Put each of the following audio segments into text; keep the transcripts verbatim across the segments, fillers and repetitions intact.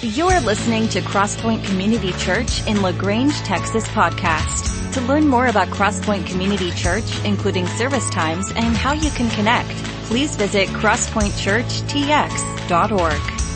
You're listening to Crosspoint Community Church in LaGrange, Texas podcast. To learn more about Crosspoint Community Church, including service times and how you can connect, please visit crosspoint church t x dot org.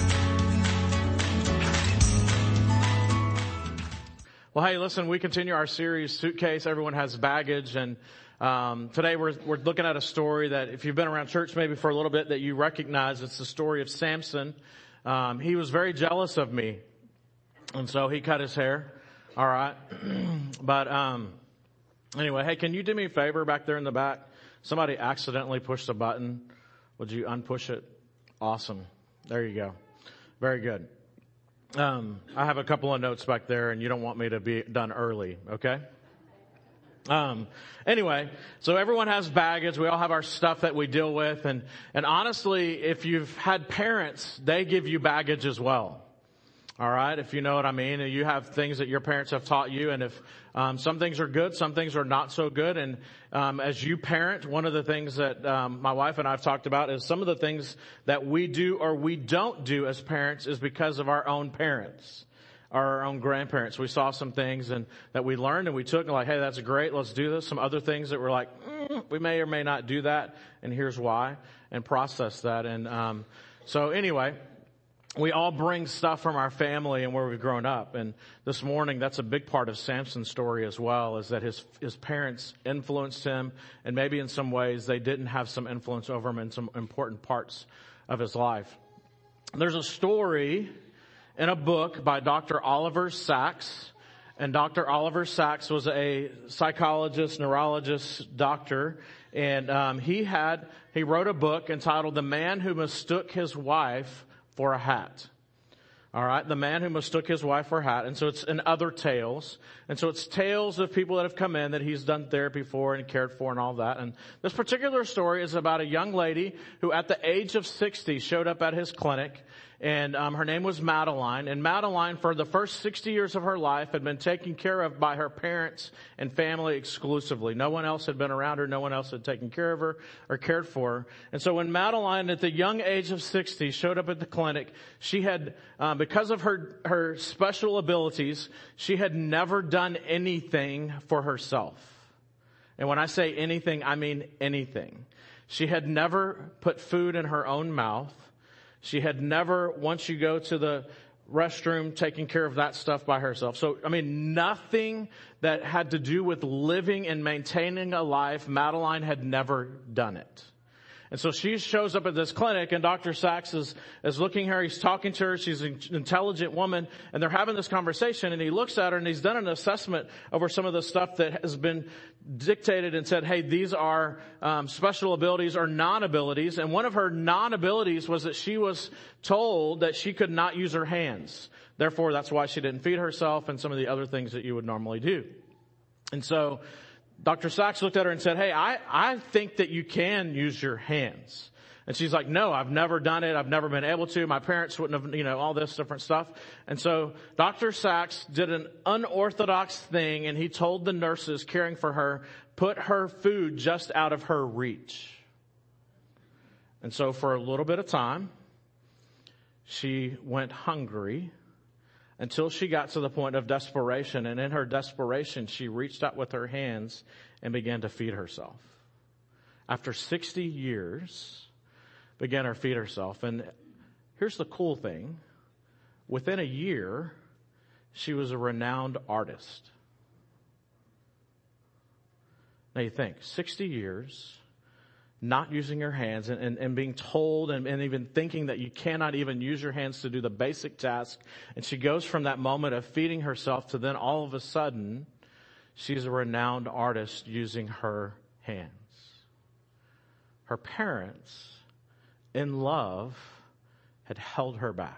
Well, hey, listen, we continue our series, Suitcase. Everyone has baggage, and um, today we're we're looking at a story that, if you've been around church maybe for a little bit, that you recognize. It's the story of Samson. Um, he was very jealous of me, and so he cut his hair. All right. But um, anyway, hey, can you do me a favor back there in the back? Somebody accidentally pushed a button. Would you unpush it? Awesome. There you go. Very good. Um, I have a couple of notes back there, and you don't want me to be done early, okay? Um, anyway, so everyone has baggage. We all have our stuff that we deal with. And, and honestly, if you've had parents, they give you baggage as well. All right. If you know what I mean, and you have things that your parents have taught you. And if, um, some things are good, some things are not so good. And, um, as you parent, one of the things that, um, my wife and I have talked about is some of the things that we do or we don't do as parents is because of our own parents. Our own grandparents. We saw some things and that we learned and we took and like, hey, that's great. Let's do this. Some other things that were like, mm, we may or may not do that. And here's why, and process that. And, um, so anyway, we all bring stuff from our family and where we've grown up. And this morning, that's a big part of Samson's story as well, is that his, his parents influenced him. And maybe in some ways they didn't have some influence over him in some important parts of his life. There's a story in a book by Doctor Oliver Sacks. And Doctor Oliver Sacks was a psychologist, neurologist, doctor. And um, he had, he wrote a book entitled The Man Who Mistook His Wife for a Hat. All right, The Man Who Mistook His Wife for a Hat. And so it's in other tales. And so it's tales of people that have come in that he's done therapy for and cared for and all that. And this particular story is about a young lady who at the age of sixty showed up at his clinic. And um, her name was Madeline. And Madeline, for the first sixty years of her life, had been taken care of by her parents and family exclusively. No one else had been around her. No one else had taken care of her or cared for her. And so when Madeline, at the young age of sixty, showed up at the clinic, she had, um, because of her, her special abilities, she had never done anything for herself. And when I say anything, I mean anything. She had never put food in her own mouth. She had never, once you go to the restroom, taken care of that stuff by herself. So, I mean, nothing that had to do with living and maintaining a life, Madeline had never done it. And so she shows up at this clinic, and Doctor Sacks is, is looking at her. He's talking to her. She's an intelligent woman, and they're having this conversation, and he looks at her, and he's done an assessment over some of the stuff that has been dictated and said, hey, these are um, special abilities or non-abilities. And one of her non-abilities was that she was told that she could not use her hands. Therefore, that's why she didn't feed herself and some of the other things that you would normally do. And so Doctor Sacks looked at her and said, hey, I, I think that you can use your hands. And she's like, no, I've never done it. I've never been able to. My parents wouldn't have, you know, all this different stuff. And so Doctor Sacks did an unorthodox thing, and he told the nurses caring for her, put her food just out of her reach. And so for a little bit of time, she went hungry until she got to the point of desperation. And in her desperation, she reached out with her hands and began to feed herself. After sixty years, began to feed herself. And here's the cool thing. Within a year, she was a renowned artist. Now you think, sixty years, not using your hands and, and, and being told and, and even thinking that you cannot even use your hands to do the basic task. And she goes from that moment of feeding herself to then all of a sudden, she's a renowned artist using her hands. Her parents, in love, had held her back.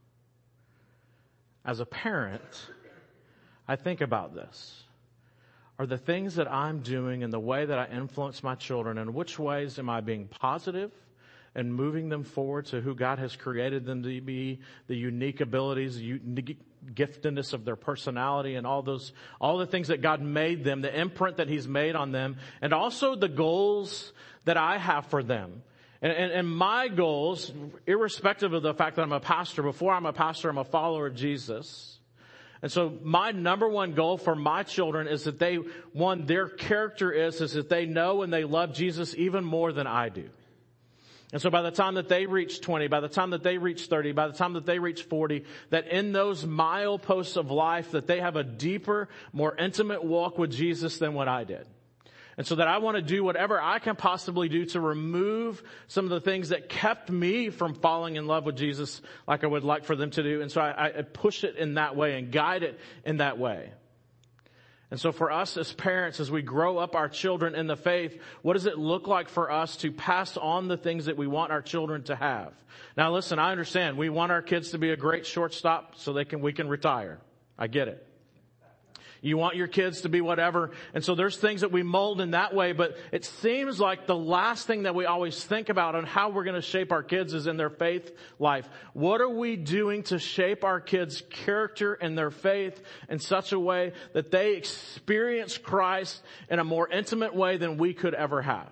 As a parent, I think about this. Are the things that I'm doing and the way that I influence my children, in which ways am I being positive and moving them forward to who God has created them to be, the unique abilities, the unique giftedness of their personality, and all those, all the things that God made them, the imprint that He's made on them, and also the goals that I have for them. And, and, and my goals, irrespective of the fact that I'm a pastor, before I'm a pastor, I'm a follower of Jesus. And so my number one goal for my children is that they, one, their character is, is that they know and they love Jesus even more than I do. And so by the time that they reach twenty, by the time that they reach thirty, by the time that they reach forty, that in those mileposts of life, that they have a deeper, more intimate walk with Jesus than what I did. And so that I want to do whatever I can possibly do to remove some of the things that kept me from falling in love with Jesus like I would like for them to do. And so I, I push it in that way and guide it in that way. And so for us as parents, as we grow up our children in the faith, what does it look like for us to pass on the things that we want our children to have? Now listen, I understand. We want our kids to be a great shortstop so they can, we can retire. I get it. You want your kids to be whatever. And so there's things that we mold in that way, but it seems like the last thing that we always think about on how we're going to shape our kids is in their faith life. What are we doing to shape our kids' character and their faith in such a way that they experience Christ in a more intimate way than we could ever have?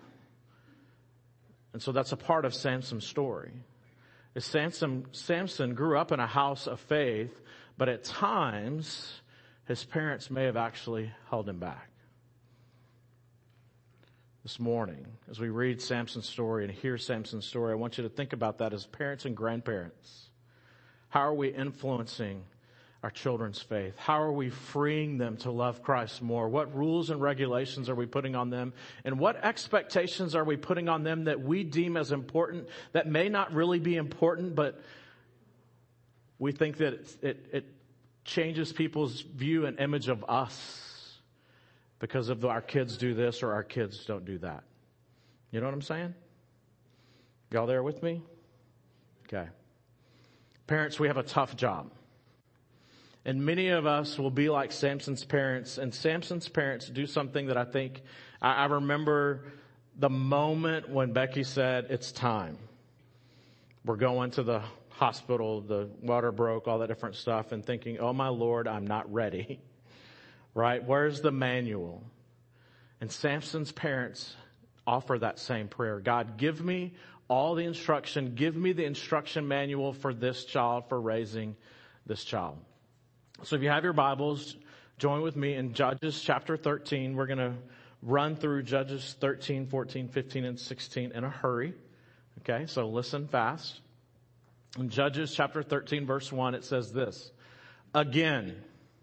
And so that's a part of Samson's story. Is Samson, Samson grew up in a house of faith, but at times his parents may have actually held him back. This morning, as we read Samson's story and hear Samson's story, I want you to think about that as parents and grandparents. How are we influencing our children's faith? How are we freeing them to love Christ more? What rules and regulations are we putting on them? And what expectations are we putting on them that we deem as important, that may not really be important, but we think that it, it, it changes people's view and image of us because of the, our kids do this or our kids don't do that. You know what I'm saying? Y'all there with me? Okay. Parents, we have a tough job. And many of us will be like Samson's parents. And Samson's parents do something that I think, I, I remember the moment when Becky said, it's time. We're going to the hospital, the water broke, all that different stuff, and thinking, oh my Lord, I'm not ready. Right? Where's the manual? And Samson's parents offer that same prayer. God, give me all the instruction. Give me the instruction manual for this child, for raising this child. So if you have your Bibles, join with me in Judges chapter thirteen. We're going to run through Judges thirteen, fourteen, fifteen, and sixteen in a hurry. Okay, so listen fast. In Judges chapter thirteen, verse one, it says this. Again.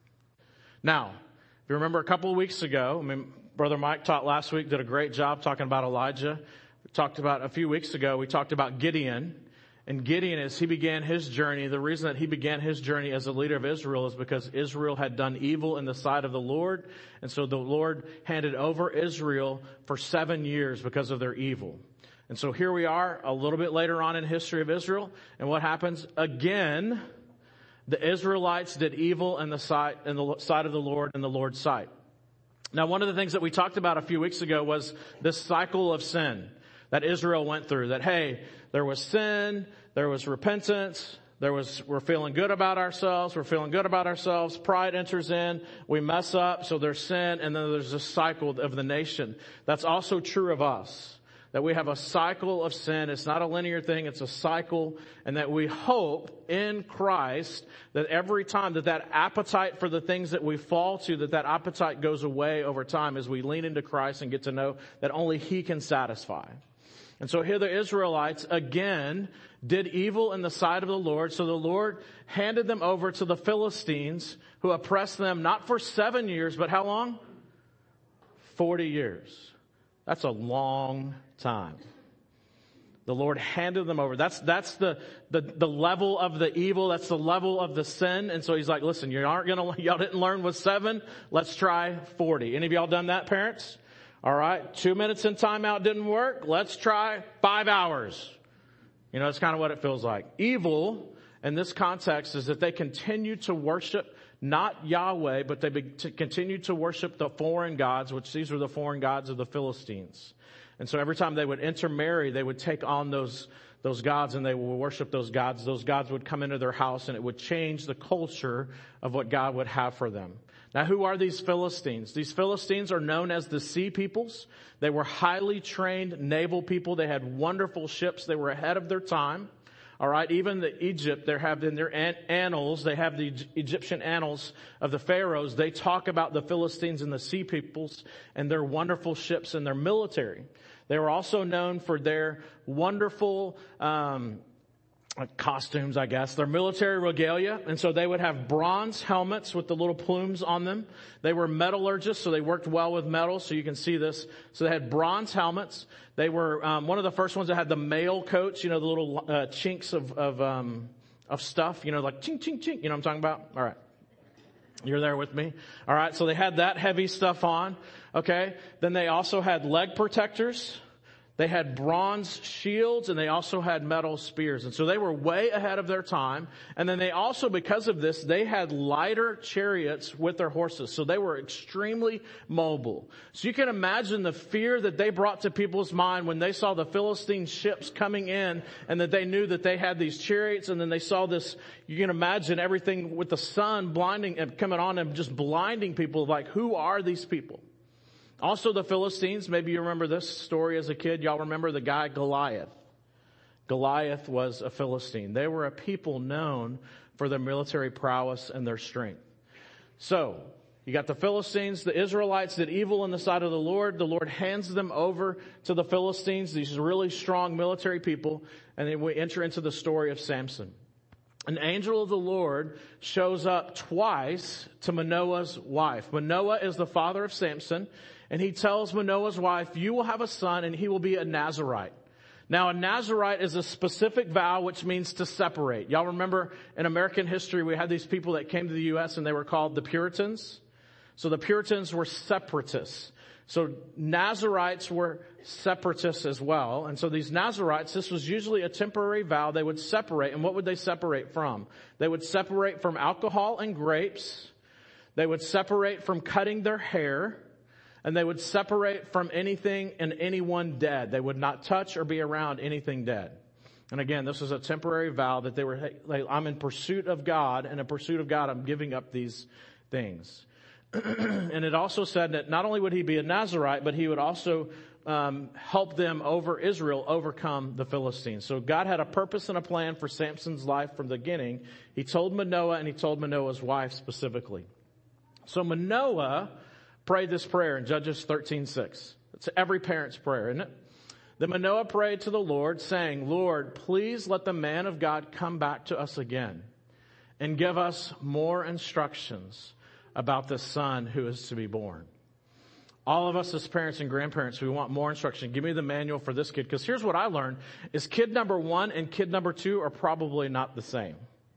Now, if you remember a couple of weeks ago, I mean, Brother Mike taught last week, did a great job talking about Elijah. We talked about a few weeks ago, we talked about Gideon. And Gideon, as he began his journey, the reason that he began his journey as a leader of Israel is because Israel had done evil in the sight of the Lord. And so the Lord handed over Israel for seven years because of their evil. And so here we are a little bit later on in history of Israel. And what happens? Again, the Israelites did evil in the sight, in the sight of the Lord, in the Lord's sight. Now, one of the things that we talked about a few weeks ago was this cycle of sin that Israel went through. That, hey, there was sin, there was repentance, there was, we're feeling good about ourselves, we're feeling good about ourselves, pride enters in, we mess up, so there's sin, and then there's this cycle of the nation. That's also true of us. That we have a cycle of sin. It's not a linear thing. It's a cycle. And that we hope in Christ that every time that that appetite for the things that we fall to, that that appetite goes away over time as we lean into Christ and get to know that only He can satisfy. And so here the Israelites again did evil in the sight of the Lord. So the Lord handed them over to the Philistines, who oppressed them not for seven years, but how long? Forty years. That's a long time. The Lord handed them over. That's, that's the, the, the level of the evil. That's the level of the sin. And so He's like, listen, you aren't going to, y'all didn't learn with seven. Let's try forty. Any of y'all done that, parents? All right. Two minutes in timeout didn't work. Let's try five hours. You know, that's kind of what it feels like. Evil in this context is that they continue to worship not Yahweh, but they be, to continue to worship the foreign gods, which these were the foreign gods of the Philistines. And so every time they would intermarry, they would take on those, those gods and they would worship those gods, those gods would come into their house and it would change the culture of what God would have for them. Now, who are these Philistines? These Philistines are known as the Sea Peoples. They were highly trained naval people. They had wonderful ships. They were ahead of their time. All right, even the Egypt, they have in their annals, they have the Egyptian annals of the pharaohs. They talk about the Philistines and the Sea Peoples and their wonderful ships and their military. They were also known for their wonderful um costumes, I guess, their military regalia. And so they would have bronze helmets with the little plumes on them. They were metallurgists, so they worked well with metal. So you can see this. So they had bronze helmets. They were um, one of the first ones that had the mail coats, you know, the little uh, chinks of of um of stuff, you know, like chink, chink, chink. You know what I'm talking about? All right. You're there with me. All right. So they had that heavy stuff on. Okay. Then they also had leg protectors. They had bronze shields and they also had metal spears. And so they were way ahead of their time. And then they also, because of this, they had lighter chariots with their horses. So they were extremely mobile. So you can imagine the fear that they brought to people's mind when they saw the Philistine ships coming in and that they knew that they had these chariots. And then they saw this, you can imagine everything with the sun blinding and coming on and just blinding people. Like, who are these people? Also the Philistines, maybe you remember this story as a kid. Y'all remember the guy Goliath. Goliath was a Philistine. They were a people known for their military prowess and their strength. So, you got the Philistines. The Israelites did evil in the sight of the Lord. The Lord hands them over to the Philistines, these really strong military people. And then we enter into the story of Samson. An angel of the Lord shows up twice to Manoah's wife. Manoah is the father of Samson. And he tells Manoah's wife, you will have a son and he will be a Nazirite. Now, a Nazirite is a specific vow which means to separate. Y'all remember in American history, we had these people that came to the U S and they were called the Puritans. So the Puritans were separatists. So Nazirites were separatists as well. And so these Nazirites, this was usually a temporary vow. They would separate. And what would they separate from? They would separate from alcohol and grapes. They would separate from cutting their hair. And they would separate from anything and anyone dead. They would not touch or be around anything dead. And again, this was a temporary vow that they were, like, I'm in pursuit of God, and in pursuit of God, I'm giving up these things. And it also said that not only would he be a Nazirite, but he would also um, help them over Israel overcome the Philistines. So God had a purpose and a plan for Samson's life from the beginning. He told Manoah, and he told Manoah's wife specifically. So Manoah prayed this prayer in Judges thirteen six. It's every parent's prayer, isn't it? Then Manoah prayed to the Lord, saying, Lord, please let the man of God come back to us again and give us more instructions about the son who is to be born. All of us as parents and grandparents, we want more instruction. Give me the manual for this kid. Because here's what I learned, is kid number one and kid number two are probably not the same.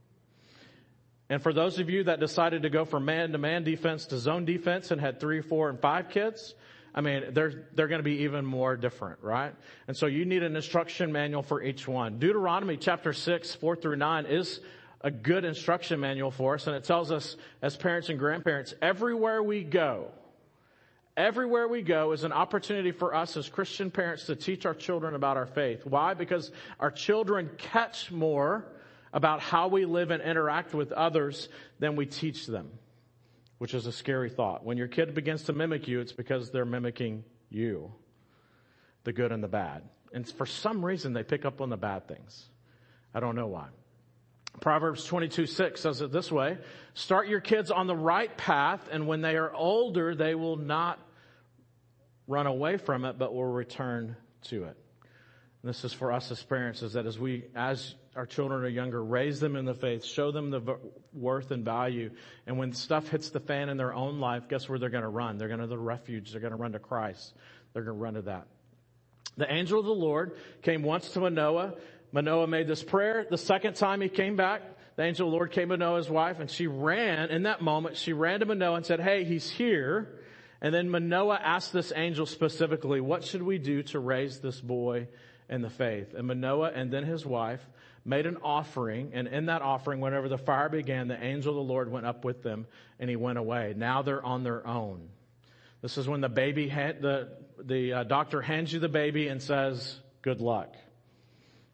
And for those of you that decided to go from man-to-man defense to zone defense and had three, four, and five kids, I mean, they're, they're going to be even more different, right? And so you need an instruction manual for each one. Deuteronomy chapter six, four through nine is a good instruction manual for us. And it tells us as parents and grandparents, everywhere we go, everywhere we go is an opportunity for us as Christian parents to teach our children about our faith. Why? Because our children catch more about how we live and interact with others than we teach them, which is a scary thought. When your kid begins to mimic you, it's because they're mimicking you, the good and the bad. And for some reason, they pick up on the bad things. I don't know why. Proverbs twenty-two six says it this way, start your kids on the right path, and when they are older, they will not run away from it, but will return to it. And this is for us as parents, is that as we, as our children are younger, raise them in the faith, show them the v- worth and value. And when stuff hits the fan in their own life, guess where they're going to run? They're going to the refuge. They're going to run to Christ. They're going to run to that. The angel of the Lord came once to Manoah. Manoah made this prayer. The second time he came back, the angel of the Lord came to Manoah's wife, and she ran. In that moment, she ran to Manoah and said, hey, he's here. And then Manoah asked this angel specifically, what should we do to raise this boy in the faith? And Manoah and then his wife made an offering, and in that offering, whenever the fire began, the angel of the Lord went up with them, and he went away. Now they're on their own. This is when the baby, ha- the the uh, doctor hands you the baby and says, "Good luck."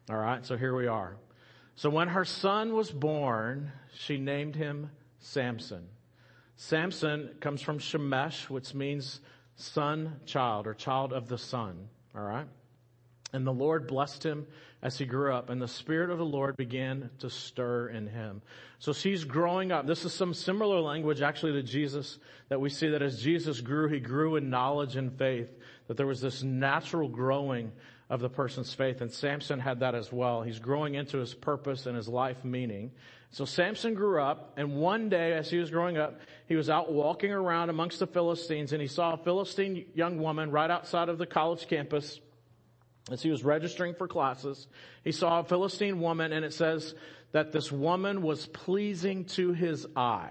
All right, so here we are. So when her son was born, she named him Samson. Samson comes from Shemesh, which means son, child, or child of the sun. All right? And the Lord blessed him as he grew up, and the Spirit of the Lord began to stir in him. So she's growing up. This is some similar language actually to Jesus, that we see that as Jesus grew, he grew in knowledge and faith, that there was this natural growing of the person's faith. And Samson had that as well. He's growing into his purpose and his life meaning. So Samson grew up, and one day as he was growing up, he was out walking around amongst the Philistines, and he saw a Philistine young woman right outside of the college campus. As he was registering for classes, he saw a Philistine woman, and it says that this woman was pleasing to his eye.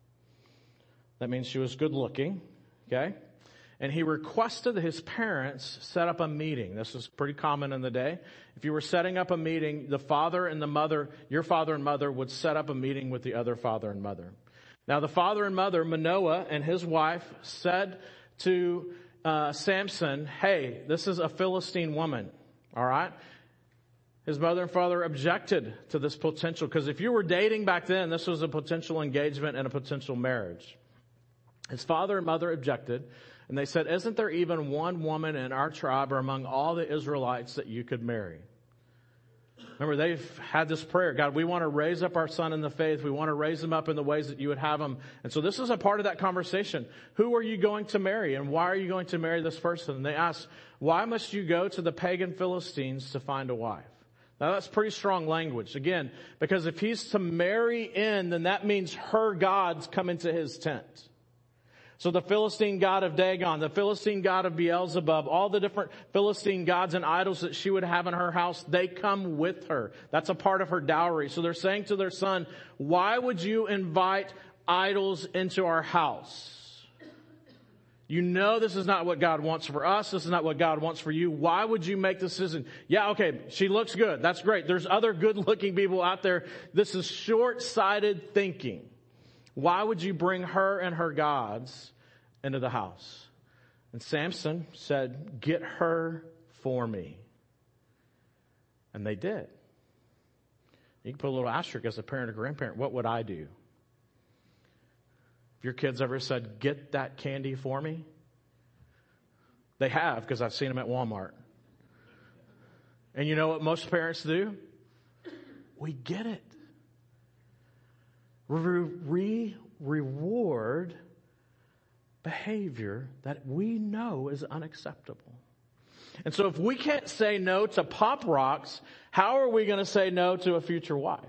That means she was good looking, okay? And he requested that his parents set up a meeting. This was pretty common in the day. If you were setting up a meeting, the father and the mother, your father and mother, would set up a meeting with the other father and mother. Now the father and mother, Manoah and his wife, said to Uh, Samson, hey, this is a Philistine woman, all right? His mother and father objected to this potential, because if you were dating back then, this was a potential engagement and a potential marriage. His father and mother objected, and they said, isn't there even one woman in our tribe or among all the Israelites that you could marry? Remember, they've had this prayer. God, we want to raise up our son in the faith. We want to raise him up in the ways that you would have him. And so this is a part of that conversation. Who are you going to marry, and why are you going to marry this person? And they asked, why must you go to the pagan Philistines to find a wife? Now that's pretty strong language. Again, because if he's to marry in, then that means her gods come into his tent. So the Philistine god of Dagon, the Philistine god of Beelzebub, all the different Philistine gods and idols that she would have in her house, they come with her. That's a part of her dowry. So they're saying to their son, why would you invite idols into our house? You know this is not what God wants for us. This is not what God wants for you. Why would you make this decision? Yeah, okay, she looks good. That's great. There's other good-looking people out there. This is short-sighted thinking. Why would you bring her and her gods into the house? And Samson said, get her for me. And they did. You can put a little asterisk as a parent or grandparent. What would I do? If your kids ever said, get that candy for me? They have, because I've seen them at Walmart. And you know what most parents do? We get it. We reward behavior that we know is unacceptable. And so if we can't say no to Pop Rocks, how are we going to say no to a future wife?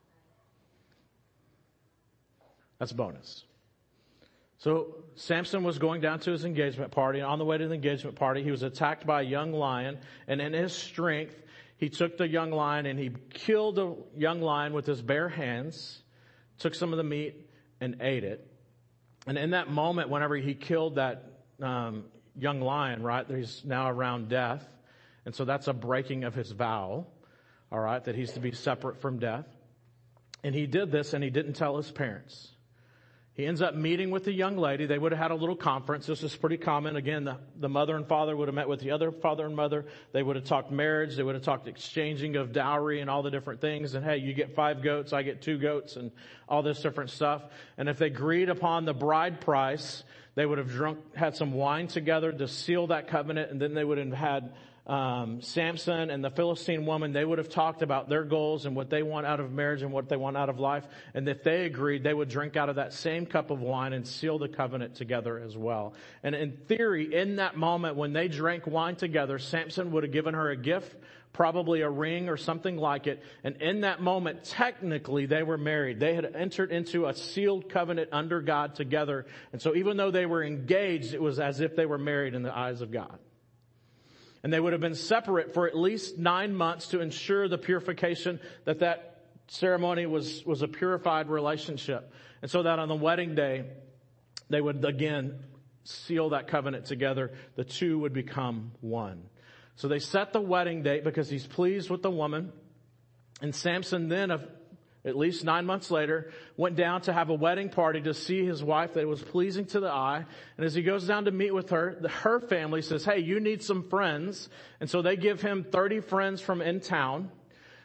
That's a bonus. So Samson was going down to his engagement party, and on the way to the engagement party, he was attacked by a young lion, and in his strength, he took the young lion and he killed the young lion with his bare hands, took some of the meat and ate it. And in that moment, whenever he killed that um, young lion, right, he's now around death. And so that's a breaking of his vow, all right, that he's to be separate from death. And he did this, and he didn't tell his parents. He ends up meeting with the young lady. They would have had a little conference. This is pretty common. Again, the, the mother and father would have met with the other father and mother. They would have talked marriage. They would have talked exchanging of dowry and all the different things. And hey, you get five goats, I get two goats, and all this different stuff. And if they agreed upon the bride price, they would have drunk, had some wine together to seal that covenant. And then they would have had Um, Samson and the Philistine woman, they would have talked about their goals and what they want out of marriage and what they want out of life. And if they agreed, they would drink out of that same cup of wine and seal the covenant together as well. And in theory, in that moment when they drank wine together, Samson would have given her a gift, probably a ring or something like it. And in that moment, technically, they were married. They had entered into a sealed covenant under God together. And so even though they were engaged, it was as if they were married in the eyes of God. And they would have been separate for at least nine months to ensure the purification, that that ceremony was, was a purified relationship. And so that on the wedding day, they would again seal that covenant together. The two would become one. So they set the wedding date because he's pleased with the woman. And Samson then, at least nine months later, went down to have a wedding party to see his wife that was pleasing to the eye. And as he goes down to meet with her, her family says, hey, you need some friends. And so they give him thirty friends from in town.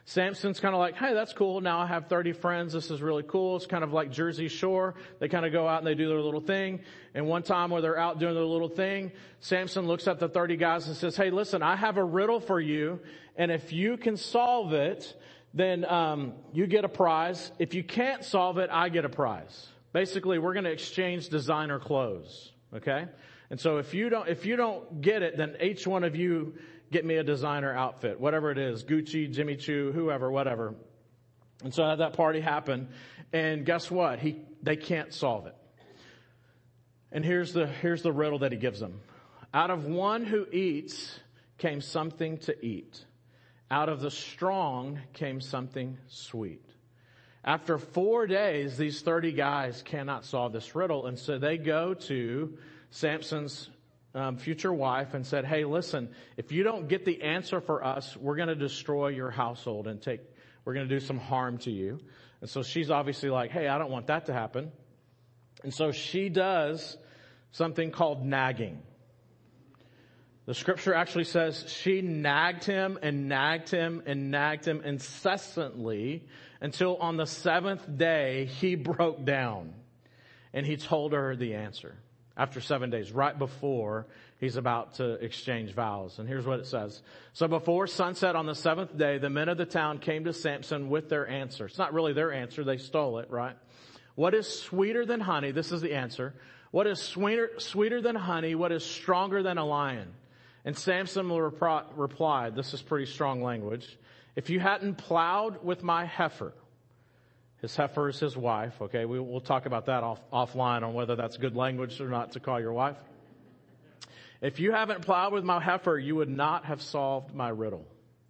Samson's kind of like, hey, that's cool. Now I have thirty friends. This is really cool. It's kind of like Jersey Shore. They kind of go out and they do their little thing. And one time where they're out doing their little thing, Samson looks at the thirty guys and says, hey, listen, I have a riddle for you. And if you can solve it, then um, you get a prize. If you can't solve it, I get a prize. Basically, we're going to exchange designer clothes. Okay? And so if you don't, if you don't get it, then each one of you get me a designer outfit, whatever it is, Gucci, Jimmy Choo, whoever, whatever. And so I had that party happen. And guess what? He, they can't solve it. And here's the, here's the riddle that he gives them. Out of one who eats came something to eat. Out of the strong came something sweet. After four days, these thirty guys cannot solve this riddle. And so they go to Samson's Um, future wife and said, hey, listen, if you don't get the answer for us, we're going to destroy your household and take, we're going to do some harm to you. And so she's obviously like, hey, I don't want that to happen. And so she does something called nagging. The scripture actually says she nagged him and nagged him and nagged him incessantly until on the seventh day he broke down and he told her the answer. After seven days, right before he's about to exchange vows. And here's what it says. So before sunset on the seventh day, the men of the town came to Samson with their answer. It's not really their answer. They stole it, right? What is sweeter than honey? This is the answer. What is sweeter, sweeter than honey? What is stronger than a lion? And Samson repri- replied, this is pretty strong language. If you hadn't plowed with my heifer. His heifer is his wife. Okay, we, we'll talk about that off, offline on whether that's good language or not to call your wife. If you haven't plowed with my heifer, you would not have solved my riddle.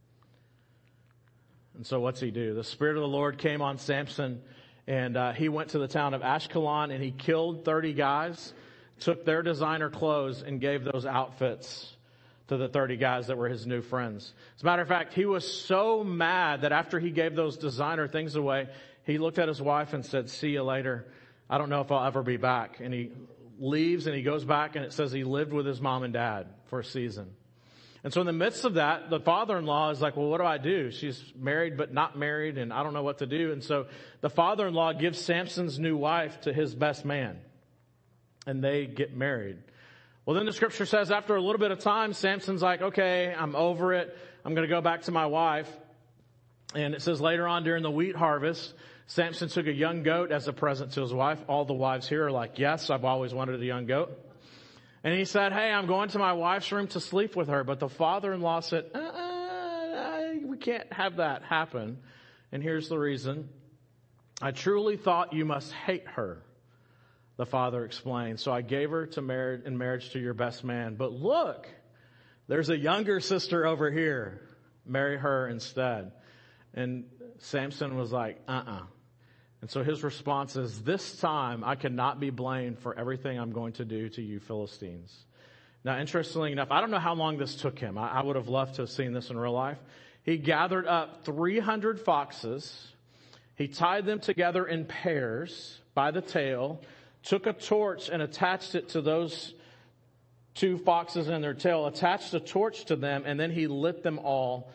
And so what's he do? The Spirit of the Lord came on Samson, and uh, he went to the town of Ashkelon, and he killed thirty guys, took their designer clothes, and gave those outfits to the thirty guys that were his new friends. As a matter of fact, he was so mad that after he gave those designer things away, he looked at his wife and said, see you later. I don't know if I'll ever be back. And he leaves and he goes back, and it says he lived with his mom and dad for a season. And so in the midst of that, the father-in-law is like, well, what do I do? She's married but not married, and I don't know what to do. And so the father-in-law gives Samson's new wife to his best man, and they get married. Well, then the scripture says after a little bit of time, Samson's like, okay, I'm over it. I'm going to go back to my wife. And it says later on during the wheat harvest, Samson took a young goat as a present to his wife. All the wives here are like, yes, I've always wanted a young goat. And he said, hey, I'm going to my wife's room to sleep with her. But the father-in-law said, uh-uh, we can't have that happen. And here's the reason. I truly thought you must hate her, the father explained. So I gave her to marry in marriage to your best man. But look, there's a younger sister over here. Marry her instead. And Samson was like, uh-uh. And so his response is, this time I cannot be blamed for everything I'm going to do to you Philistines. Now, interestingly enough, I don't know how long this took him. I, I would have loved to have seen this in real life. He gathered up three hundred foxes. He tied them together in pairs by the tail, took a torch and attached it to those two foxes in their tail, attached a torch to them, and then he lit them all.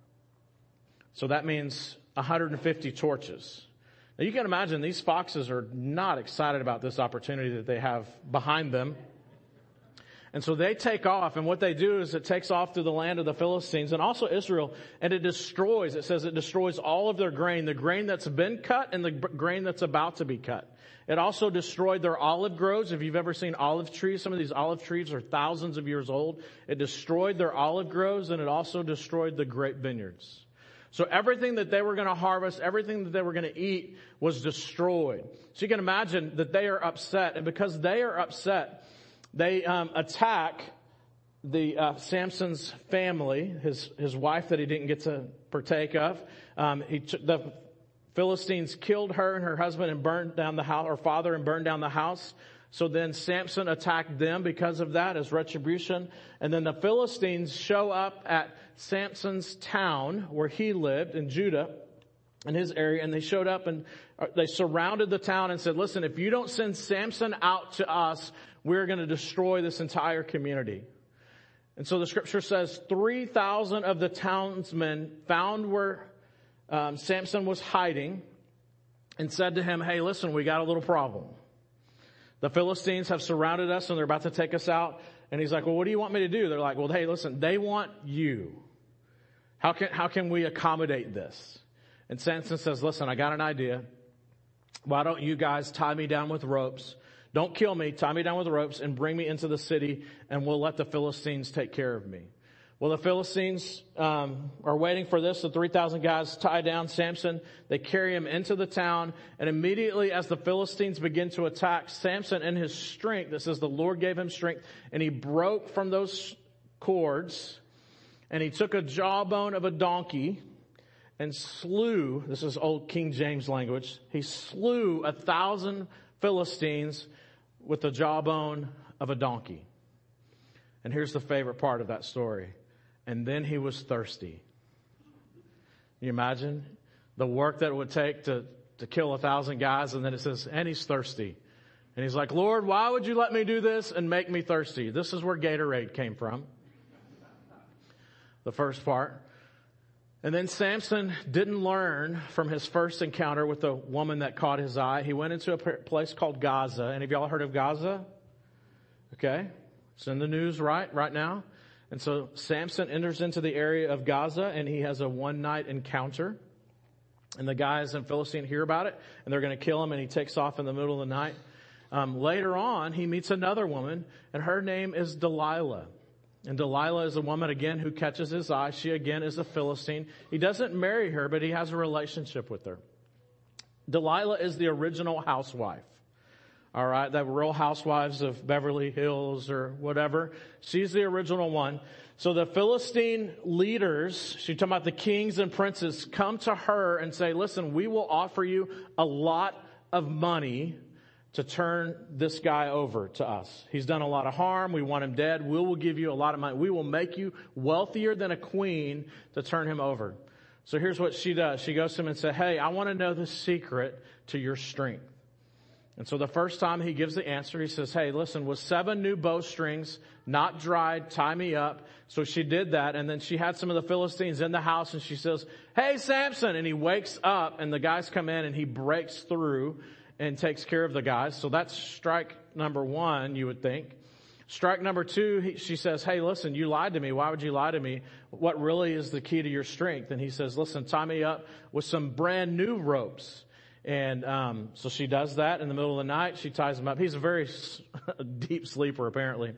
So that means one hundred fifty torches. Now you can imagine these foxes are not excited about this opportunity that they have behind them. And so they take off, and what they do is it takes off through the land of the Philistines and also Israel, and it destroys, it says it destroys all of their grain, the grain that's been cut and the grain that's about to be cut. It also destroyed their olive groves. If you've ever seen olive trees, some of these olive trees are thousands of years old. It destroyed their olive groves, and it also destroyed the grape vineyards. So everything that they were going to harvest, everything that they were going to eat was destroyed. So you can imagine that they are upset. And because they are upset, they um, attack the uh, Samson's family, his his wife that he didn't get to partake of. Um, he t- the Philistines killed her and her husband and burned down the house, or father, and burned down the house. So then Samson attacked them because of that as retribution. And then the Philistines show up at Samson's town where he lived in Judah, in his area. And they showed up and they surrounded the town and said, listen, if you don't send Samson out to us, we're going to destroy this entire community. And so the scripture says three thousand of the townsmen found where um, Samson was hiding and said to him, hey, listen, we got a little problem. The Philistines have surrounded us and they're about to take us out. And he's like, well, what do you want me to do? They're like, well, hey, listen, they want you. How can, how can we accommodate this? And Samson says, listen, I got an idea. Why don't you guys tie me down with ropes? Don't kill me. Tie me down with ropes and bring me into the city and we'll let the Philistines take care of me. Well, the Philistines um, are waiting for this. The three thousand guys tie down Samson. They carry him into the town. And immediately as the Philistines begin to attack, Samson in his strength, it says the Lord gave him strength, and he broke from those cords, and he took a jawbone of a donkey and slew, this is old King James language, he slew a thousand Philistines with the jawbone of a donkey. And here's the favorite part of that story. And then he was thirsty. Can you imagine the work that it would take to, to kill a thousand guys? And then it says, and he's thirsty. And he's like, Lord, why would you let me do this and make me thirsty? This is where Gatorade came from. The first part. And then Samson didn't learn from his first encounter with the woman that caught his eye. He went into a place called Gaza. Any of y'all heard of Gaza? Okay. It's in the news right, right now. And so Samson enters into the area of Gaza and he has a one night encounter. And the guys in Philistine hear about it and they're going to kill him, and he takes off in the middle of the night. Um, later on, he meets another woman, and her name is Delilah. And Delilah is a woman, again, who catches his eye. She, again, is a Philistine. He doesn't marry her, but he has a relationship with her. Delilah is the original housewife. All right, the Real Housewives of Beverly Hills or whatever. She's the original one. So the Philistine leaders, she's talking about the kings and princes, come to her and say, listen, we will offer you a lot of money to turn this guy over to us. He's done a lot of harm. We want him dead. We will give you a lot of money. We will make you wealthier than a queen to turn him over. So here's what she does. She goes to him and says, hey, I want to know the secret to your strength. And so the first time he gives the answer, he says, hey, listen, with seven new bowstrings, not dried, tie me up. So she did that. And then she had some of the Philistines in the house and she says, hey, Samson. And he wakes up and the guys come in and he breaks through and takes care of the guys. So that's strike number one, you would think. Strike number two, he, she says, hey, listen, you lied to me. Why would you lie to me? What really is the key to your strength? And he says, listen, tie me up with some brand new ropes. And um so she does that in the middle of the night. She ties him up. He's a very deep sleeper, apparently.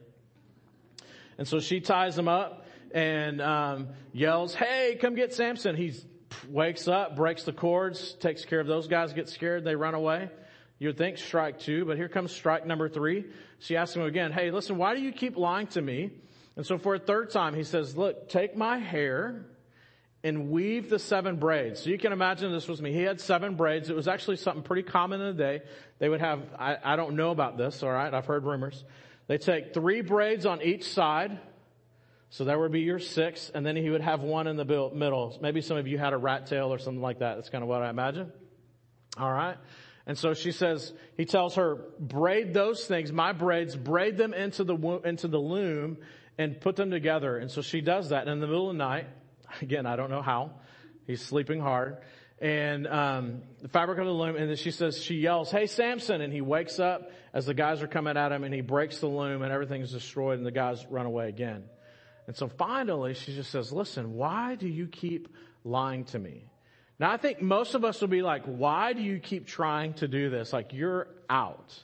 And so she ties him up and um yells, hey, come get Samson. He wakes up, breaks the cords, takes care of those guys, get scared, they run away. You would think strike two, but here comes strike number three. She asks him again, hey, listen, why do you keep lying to me? And so for a third time, he says, look, take my hair and weave the seven braids. So you can imagine this was me. He had seven braids. It was actually something pretty common in the day. They would have, I, I don't know about this, all right? I've heard rumors. They take three braids on each side. So that would be your six. And then he would have one in the middle. Maybe some of you had a rat tail or something like that. That's kind of what I imagine. All right. And so she says, he tells her, braid those things, my braids, braid them into the, into the loom and put them together. And so she does that. And in the middle of the night, again, I don't know how. He's sleeping hard. And um the fabric of the loom, and then she says, she yells, hey, Samson. And he wakes up as the guys are coming at him, and he breaks the loom, and everything's destroyed, and the guys run away again. And so finally, she just says, listen, why do you keep lying to me? Now, I think most of us will be like, why do you keep trying to do this? Like, you're out.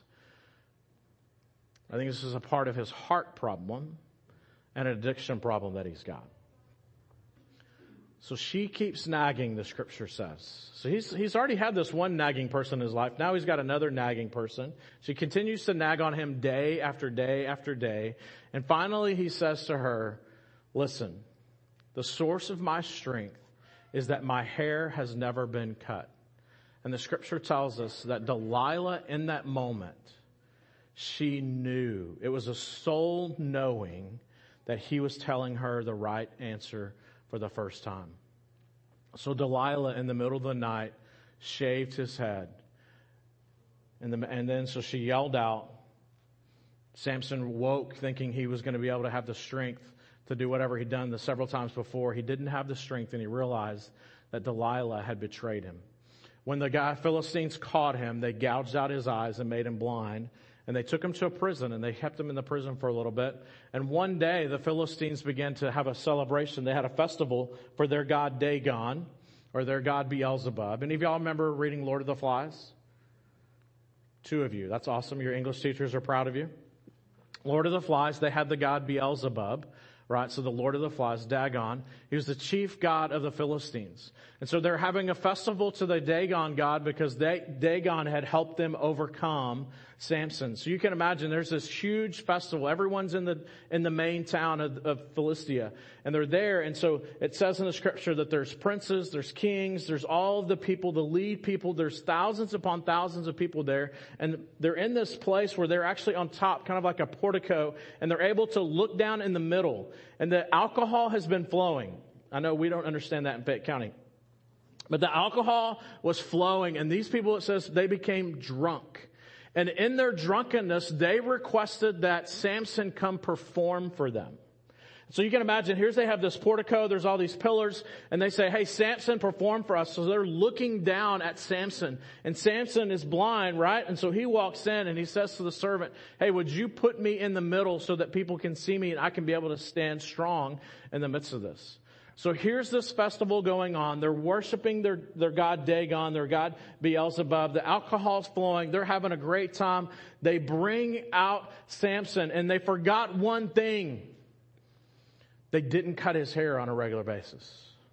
I think this is a part of his heart problem and an addiction problem that he's got. So she keeps nagging, the scripture says. So he's he's already had this one nagging person in his life. Now he's got another nagging person. She continues to nag on him day after day after day. And finally he says to her, listen, the source of my strength is that my hair has never been cut. And the scripture tells us that Delilah, in that moment, she knew. It was a soul knowing that he was telling her the right answer for the first time. So Delilah, in the middle of the night, shaved his head. And, the, and then so she yelled out. Samson woke thinking he was going to be able to have the strength to do whatever he'd done the several times before. He didn't have the strength, and he realized that Delilah had betrayed him. When the guy Philistines caught him, they gouged out his eyes and made him blind. And they took him to a prison, and they kept him in the prison for a little bit. And one day, the Philistines began to have a celebration. They had a festival for their god Dagon, or their god Beelzebub. Any of y'all remember reading Lord of the Flies? Two of you. That's awesome. Your English teachers are proud of you. Lord of the Flies, they had the god Beelzebub, right? So the Lord of the Flies, Dagon, he was the chief god of the Philistines. And so they're having a festival to the Dagon god because they, Dagon had helped them overcome Samson. So you can imagine there's this huge festival. Everyone's in the, in the main town of, of Philistia, and they're there. And so it says in the scripture that there's princes, there's kings, there's all of the people, the lead people. There's thousands upon thousands of people there. And they're in this place where they're actually on top, kind of like a portico, and they're able to look down in the middle. And the alcohol has been flowing. I know we don't understand that in Fayette County. But the alcohol was flowing, and these people, it says, they became drunk. And in their drunkenness, they requested that Samson come perform for them. So you can imagine, here's they have this portico, there's all these pillars, and they say, hey, Samson, perform for us. So they're looking down at Samson, and Samson is blind, right? And so he walks in and he says to the servant, hey, would you put me in the middle so that people can see me and I can be able to stand strong in the midst of this? So here's this festival going on. They're worshiping their, their god Dagon, their god Beelzebub. The alcohol's flowing. They're having a great time. They bring out Samson, and they forgot one thing. They didn't cut his hair on a regular basis.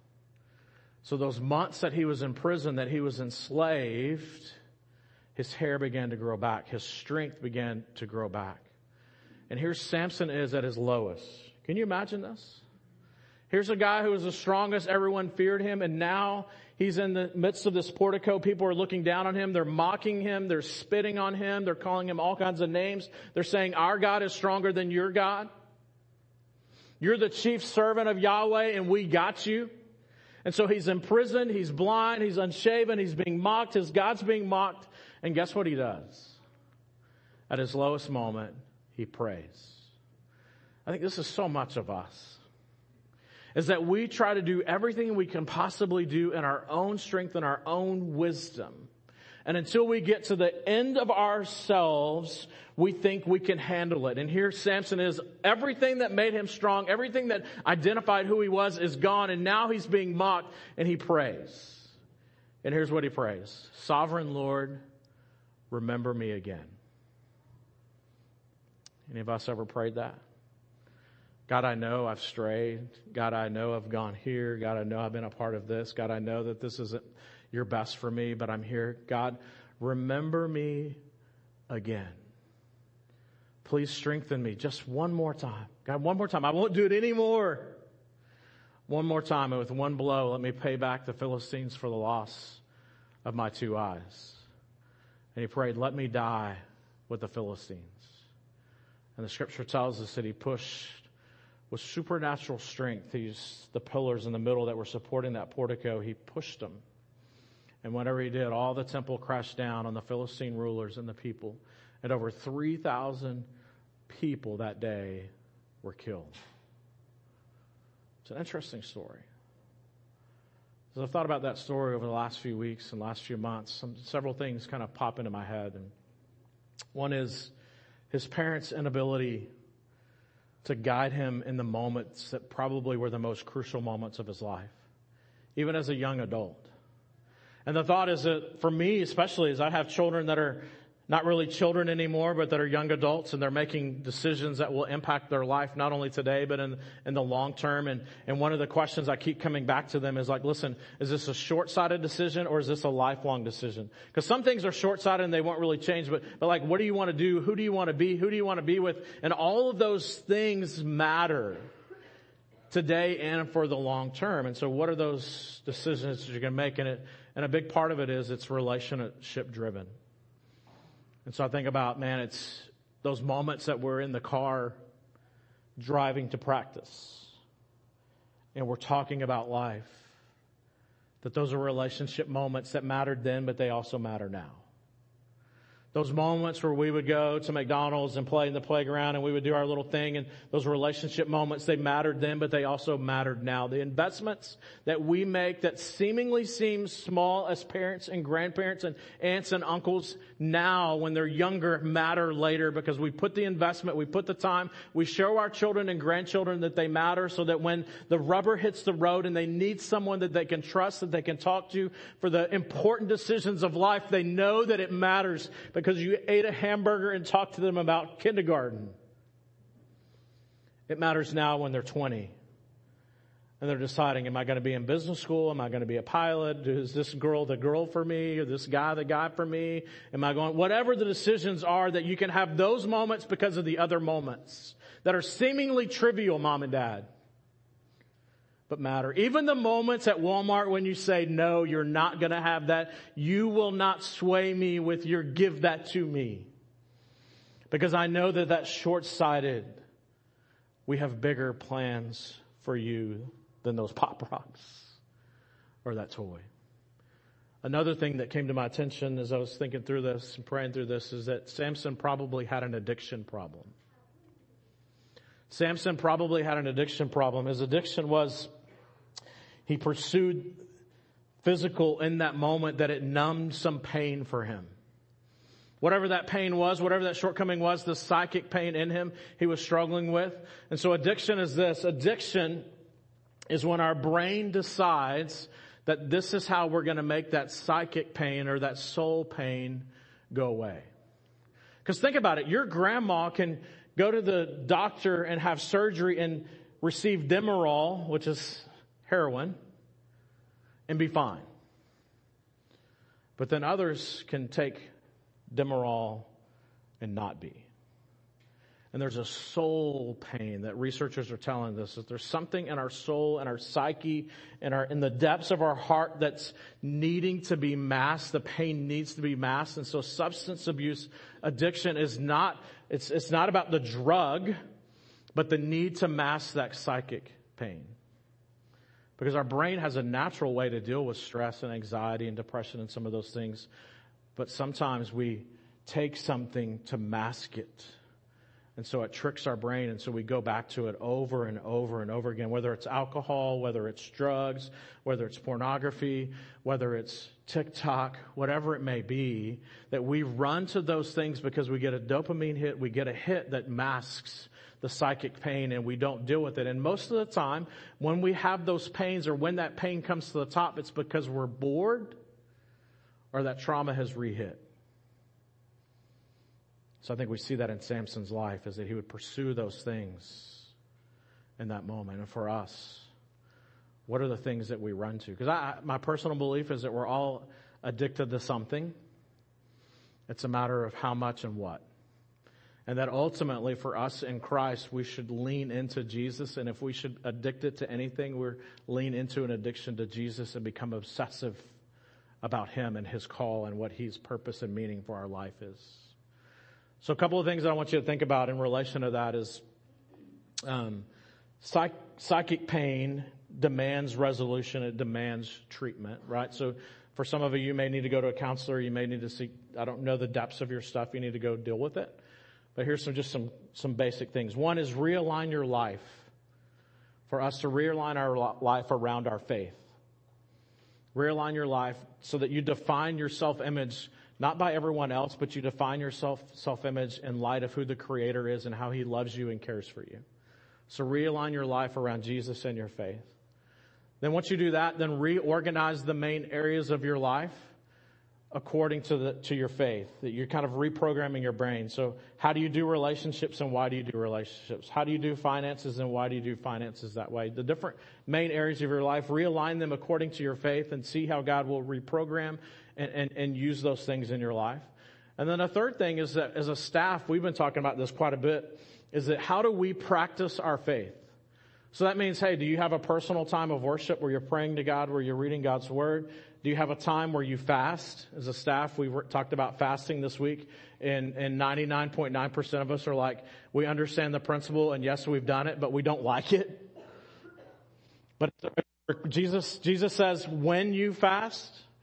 So those months that he was in prison, that he was enslaved, his hair began to grow back. His strength began to grow back. And here Samson is at his lowest. Can you imagine this? Here's a guy who was the strongest. Everyone feared him. And now he's in the midst of this portico. People are looking down on him. They're mocking him. They're spitting on him. They're calling him all kinds of names. They're saying, our God is stronger than your God. You're the chief servant of Yahweh, and we got you. And so he's imprisoned. He's blind. He's unshaven. He's being mocked. His God's being mocked. And guess what he does? At his lowest moment, he prays. I think this is so much of us. Is that we try to do everything we can possibly do in our own strength and our own wisdom. And until we get to the end of ourselves, we think we can handle it. And here Samson is, everything that made him strong, everything that identified who he was is gone. And now he's being mocked, and he prays. And here's what he prays. Sovereign Lord, remember me again. Any of us ever prayed that? God, I know I've strayed. God, I know I've gone here. God, I know I've been a part of this. God, I know that this isn't your best for me, but I'm here. God, remember me again. Please strengthen me just one more time. God, one more time. I won't do it anymore. One more time, and with one blow, let me pay back the Philistines for the loss of my two eyes. And he prayed, let me die with the Philistines. And the scripture tells us that he pushed with supernatural strength, these the pillars in the middle that were supporting that portico, he pushed them. And whenever he did, all the temple crashed down on the Philistine rulers and the people. And over three thousand people that day were killed. It's an interesting story. As I've thought about that story over the last few weeks and last few months, some, several things kind of pop into my head. And one is his parents' inability to guide him in the moments that probably were the most crucial moments of his life, even as a young adult. And the thought is that for me, especially as I have children that are not really children anymore, but that are young adults, and they're making decisions that will impact their life, not only today, but in, in the long term. And, and one of the questions I keep coming back to them is like, listen, is this a short-sighted decision or is this a lifelong decision? Because some things are short-sighted and they won't really change, but, but like, what do you want to do? Who do you want to be? Who do you want to be with? And all of those things matter today and for the long term. And so what are those decisions that you're going to make in it? And a big part of it is it's relationship driven. And so I think about, man, it's those moments that we're in the car driving to practice and we're talking about life, that those are relationship moments that mattered then, but they also matter now. Those moments where we would go to McDonald's and play in the playground and we would do our little thing, and those relationship moments, they mattered then, but they also mattered now. The investments that we make that seemingly seem small as parents and grandparents and aunts and uncles now when they're younger matter later, because we put the investment, we put the time, we show our children and grandchildren that they matter, so that when the rubber hits the road and they need someone that they can trust, that they can talk to for the important decisions of life, they know that it matters because you ate a hamburger and talked to them about kindergarten. It matters now when they're twenty. And they're deciding, am I going to be in business school? Am I going to be a pilot? Is this girl the girl for me? Or this guy the guy for me? Am I going, whatever the decisions are, that you can have those moments because of the other moments that are seemingly trivial, mom and dad, but matter. Even the moments at Walmart when you say, no, you're not going to have that. You will not sway me with your give that to me. Because I know that that's short-sighted. We have bigger plans for you than those Pop Rocks or that toy. Another thing that came to my attention as I was thinking through this and praying through this is that Samson probably had an addiction problem. Samson probably had an addiction problem. His addiction was he pursued physical in that moment that it numbed some pain for him. Whatever that pain was, whatever that shortcoming was, the psychic pain in him he was struggling with. And so addiction is this. Addiction is when our brain decides that this is how we're going to make that psychic pain or that soul pain go away. Because think about it. Your grandma can go to the doctor and have surgery and receive Demerol, which is heroin, and be fine. But then others can take Demerol and not be. And there's a soul pain that researchers are telling us that there's something in our soul and our psyche and our in the depths of our heart that's needing to be masked. The pain needs to be masked. And so substance abuse addiction is not, it's, it's not about the drug, but the need to mask that psychic pain. Because our brain has a natural way to deal with stress and anxiety and depression and some of those things. But sometimes we take something to mask it. And so it tricks our brain, and so we go back to it over and over and over again, whether it's alcohol, whether it's drugs, whether it's pornography, whether it's TikTok, whatever it may be, that we run to those things because we get a dopamine hit, we get a hit that masks the psychic pain, and we don't deal with it. And most of the time, when we have those pains or when that pain comes to the top, it's because we're bored or that trauma has re-hit. So I think we see that in Samson's life, is that he would pursue those things in that moment. And for us, what are the things that we run to? Because I, my personal belief is that we're all addicted to something. It's a matter of how much and what. And that ultimately for us in Christ, we should lean into Jesus. And if we should addict it to anything, we're lean into an addiction to Jesus and become obsessive about Him and His call and what His purpose and meaning for our life is. So a couple of things that I want you to think about in relation to that is um, psych- psychic pain demands resolution. It demands treatment, right? So for some of you, you may need to go to a counselor. You may need to seek, I don't know the depths of your stuff. You need to go deal with it. But here's some just some, some basic things. One is realign your life. For us to realign our life around our faith. Realign your life so that you define your self-image not by everyone else, but you define your self, self-image in light of who the Creator is and how He loves you and cares for you. So realign your life around Jesus and your faith. Then once you do that, then reorganize the main areas of your life according to the to your faith. That you're kind of reprogramming your brain. So how do you do relationships and why do you do relationships? How do you do finances and why do you do finances that way? The different main areas of your life, realign them according to your faith and see how God will reprogram and, and, and use those things in your life. And then a third thing is that as a staff, we've been talking about this quite a bit, is that how do we practice our faith? So that means, hey, do you have a personal time of worship where you're praying to God, where you're reading God's Word? Do you have a time where you fast? As a staff, we talked about fasting this week, and, and ninety-nine point nine percent of us are like, we understand the principle, and yes, we've done it, but we don't like it. But Jesus, Jesus says, when you fast,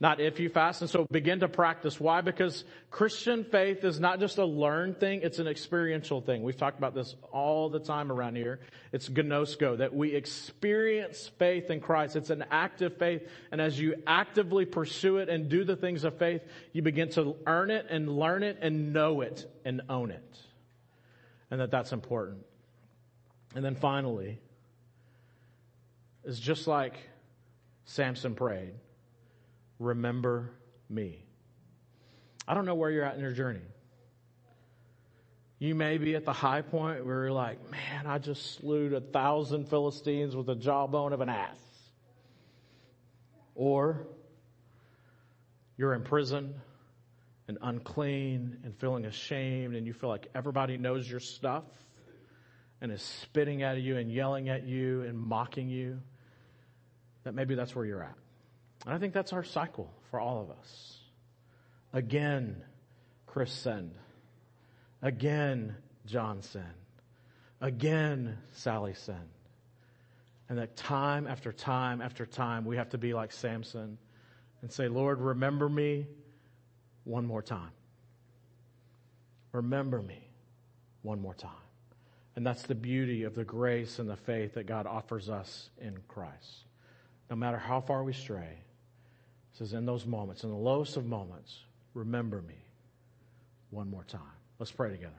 not if you fast. And so begin to practice. Why? Because Christian faith is not just a learned thing, it's an experiential thing. We've talked about this all the time around here. It's gnosko, that we experience faith in Christ. It's an active faith. And as you actively pursue it and do the things of faith, you begin to earn it and learn it and know it and own it. And that that's important. And then finally, is just like Samson prayed, remember me. I don't know where you're at in your journey. You may be at the high point where you're like, man, I just slew a thousand Philistines with the jawbone of an ass. Or you're in prison and unclean and feeling ashamed, and you feel like everybody knows your stuff and is spitting at you and yelling at you and mocking you. That maybe that's where you're at. And I think that's our cycle for all of us. Again, Chris sinned. Again, John sinned. Again, Sally sinned. And that time after time after time, we have to be like Samson and say, Lord, remember me one more time. Remember me one more time. And that's the beauty of the grace and the faith that God offers us in Christ. No matter how far we stray, it says in those moments, in the lowest of moments, remember me one more time. Let's pray together.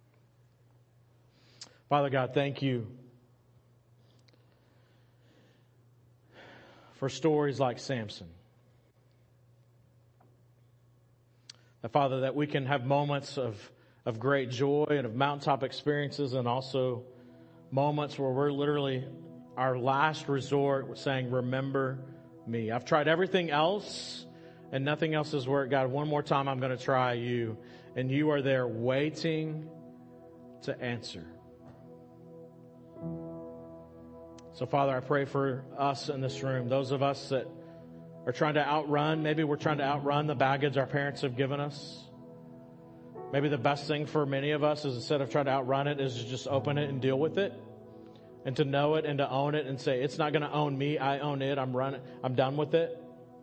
Father God, thank you for stories like Samson. That, Father, that we can have moments of, of great joy and of mountaintop experiences, and also moments where we're literally our last resort saying, remember me. I've tried everything else and nothing else has worked. God, one more time I'm going to try you. And you are there waiting to answer. So, Father, I pray for us in this room, those of us that are trying to outrun, maybe we're trying to outrun the baggage our parents have given us. Maybe the best thing for many of us is, instead of trying to outrun it, is to just open it and deal with it. And to know it and to own it and say, it's not going to own me. I own it. I'm running. I'm done with it.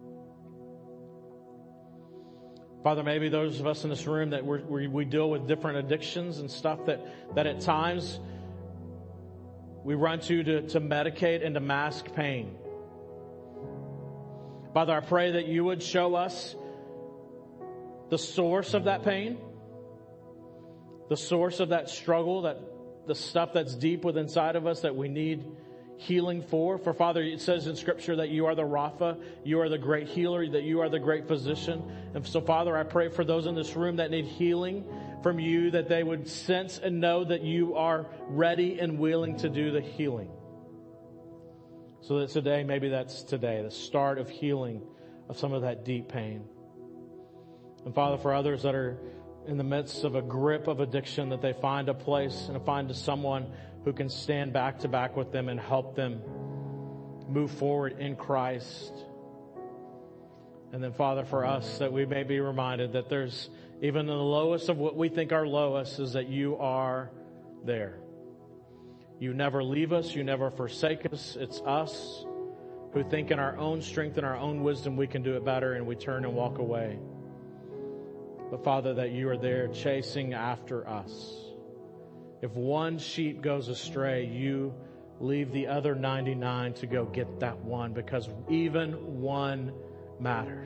Father, maybe those of us in this room that we're, we we deal with different addictions and stuff that, that at times we run to, to to medicate and to mask pain. Father, I pray that you would show us the source of that pain, the source of that struggle, that the stuff that's deep within inside of us that we need healing for. For Father, it says in Scripture that you are the Rapha, you are the great healer, that you are the great physician. And so, Father, I pray for those in this room that need healing from you, that they would sense and know that you are ready and willing to do the healing. So that today, maybe that's today, the start of healing of some of that deep pain. And Father, for others that are in the midst of a grip of addiction, that they find a place and find someone who can stand back to back with them and help them move forward in Christ. And then, Father, for us, that we may be reminded that there's, even in the lowest of what we think are lowest, is that you are there. You never leave us. You never forsake us. It's us who think in our own strength and our own wisdom we can do it better, and we turn and walk away. But Father, that you are there chasing after us. If one sheep goes astray, you leave the other ninety-nine to go get that one, because even one matters.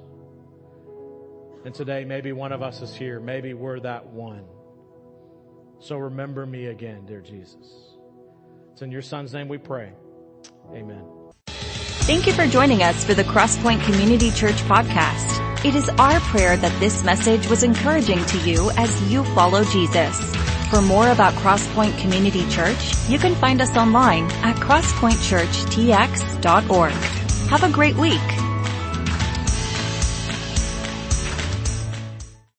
And today, maybe one of us is here. Maybe we're that one. So remember me again, dear Jesus. It's in your Son's name we pray. Amen. Thank you for joining us for the Crosspoint Community Church podcast. It is our prayer that this message was encouraging to you as you follow Jesus. For more about Crosspoint Community Church, you can find us online at crosspoint church t x dot org. Have a great week.